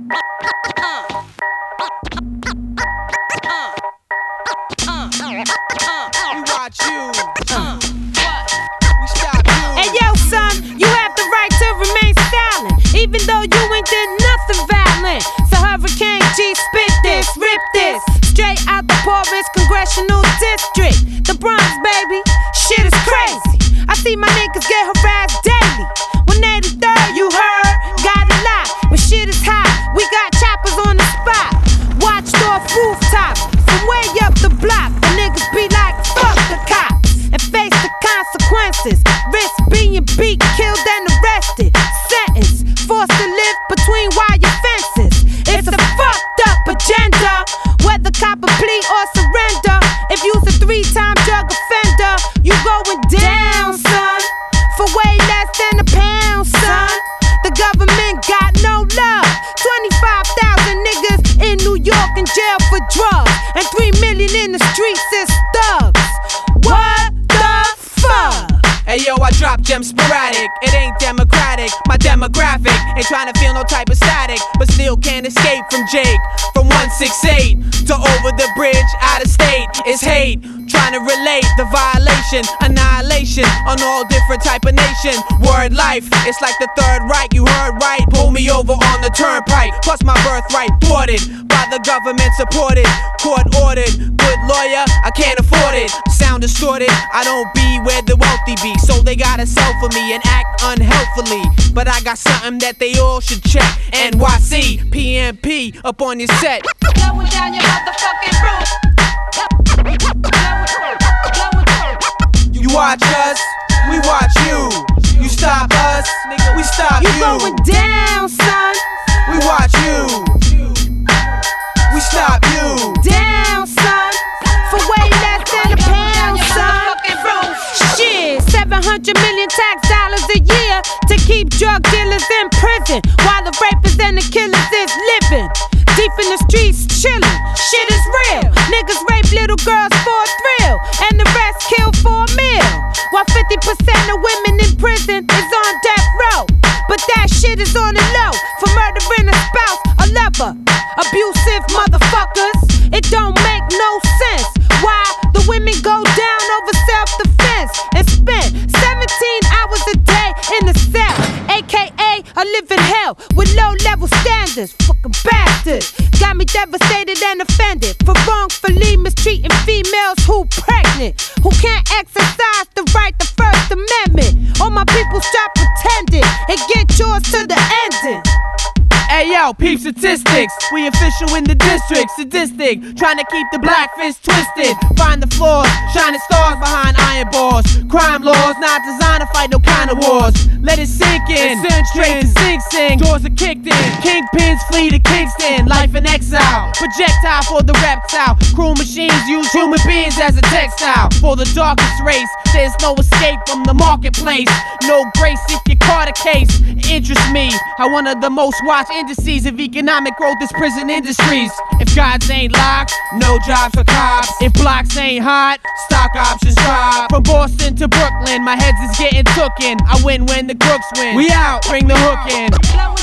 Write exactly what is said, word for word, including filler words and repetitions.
watch you. Uh. We stop you. Hey yo, son, you have the right to remain silent, even though you ain't did nothing violent. So Hurricane G, spit this, rip this, straight out the poorest congressional district, the Bronx, baby. Shit is crazy. I see my niggas get harassed daily. one eighty-third, you heard? Got a lot. When shit is hot, we got choppers on the spot. Watched off rooftops from way up the block. The niggas be like, fuck the cops, and face the consequences. Risk being beat, killed, and arrested. Sentence, forced to live between wire fences. It's a fucked up agenda, whether cop a plea or surrender. If you's a three-time drug offender, you going down, son, for way less than a pound, son. The government got no love. twenty-five thousand niggas in New York in jail for drugs, and three million in the streets as thugs. What the fuck? Hey yo, I drop gems sporadic. It ain't democratic. My demographic ain't trying to feel no type of static, but still can't escape from Jake. From one sixty-eight to over the bridge, out of state, it's hate. Trying to relate the violation, annihilation on all different type of nation. Word life, it's like the Third Reich. You heard right, pull me over on the turnpike. Plus my birthright boarded by the government supported, court ordered. Good lawyer, I can't afford it. Sound distorted, I don't be where the wealthy be, so they gotta sell for me and act unhealthily. But I got something that they all should check. N Y C, P M P, up on your set. Blowing down your motherfucking roof. You watch us, we watch you. You stop us, we stop you. You going down, son. We watch you. We stop you. Down, son, for way less than a pound, son. Shit, seven hundred million tax dollars a year to keep drug dealers in prison, while the rapists and the killers is living deep in the streets, chillin'. Shit is real. Niggas rape little girls for a thrill, and the rest kill for a meal. While fifty percent of women in prison is on death row. But that shit is on the low for murdering a spouse, a lover. Abusive motherfuckers. It don't make no sense why the women go down over self-defense and spend seventeen hours a day in the cell, aka a living hell with low-level standards. Fucking bastards got me devastated and offended for wrongfully mistreating females who pregnant, who can't exercise the right to First Amendment. All my people stop pretending and get yours to the ending. Hey yo, peep statistics. We official in the district, sadistic, trying to keep the black fist twisted. Find the flaws, shining stars behind iron bars. Crime laws not designed to fight no kind of wars. Let it sink in, straight to Sing Sing. Doors are kicked in, kingpins flee to Kingston. Life in exile, projectile for the reptile. Cruel machines use human beings as a textile. For the darkest race, there's no escape from the marketplace. No grace if you caught a case. Interests me how one of the most watched indices of economic growth is prison industries. If gods ain't locked, no jobs for cops. If blocks ain't hot, stock options drop. From Boston to Brooklyn, my heads is getting tooken. I win when the crooks win. We out, bring the hook in.